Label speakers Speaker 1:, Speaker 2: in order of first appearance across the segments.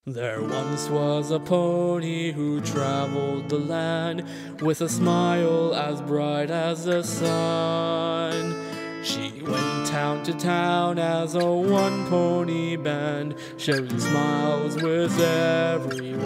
Speaker 1: There once was a pony who traveled the land with a smile as bright as the sun. She went town to town as a one-pony band, sharing smiles with everyone.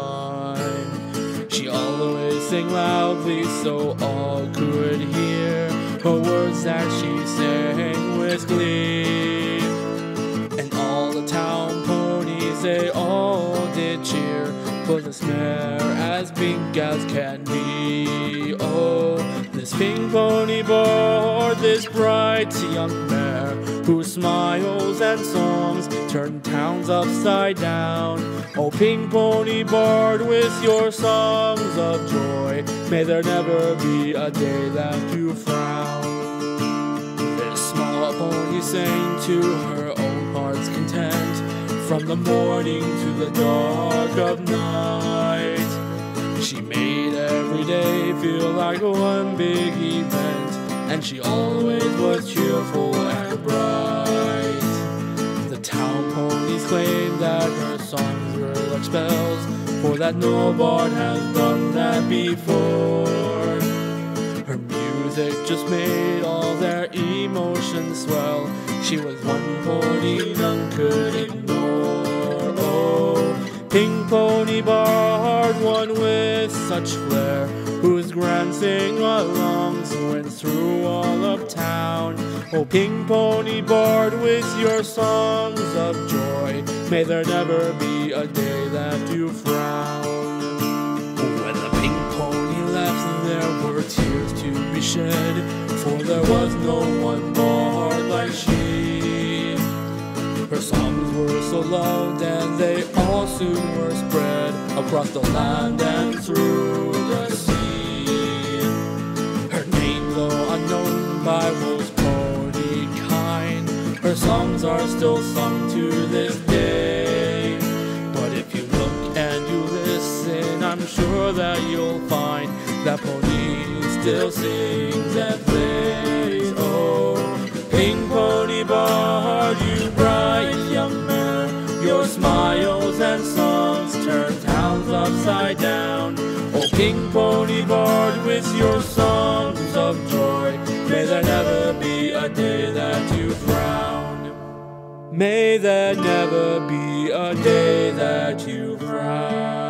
Speaker 1: She always sang loudly so all could hear her words that she sang with glee. And all the town ponies, they all did cheer for this mare as pink as can be. Oh, this pink pony bore this bright young mare, whose smiles and songs turned towns upside down. Oh, pink pony barred with your songs of joy, may there never be a day that you frown. This small pony sang to her own heart's content, from the morning to the dark of night. She made every day feel like one big event, and she always was cheerful and bright. The town ponies claimed that her songs were like spells, for that no bard has done that before. Her music just made all their emotions swell. She was one pony none could ignore. Oh, pink pony bard, one with such flair, whose grand sing-alongs went through all of town. Oh, pink pony bard with your songs of joy, may there never be a day that you frown. When the pink pony left, there were tears to be shed, for there was no one bard like she. Her songs were so loved, and they all soon were spread across the land and through the sea. Her name, though unknown by most pony kind, her songs are still sung to this day. But if you look and you listen, I'm sure that you'll find that pony still sings and plays. Oh, pink pony bard, you bright young mare, your smiles and songs turn towns upside down. Oh, pink pony bard with your songs of joy, may there never be a day that you frown. May there never be a day that you frown.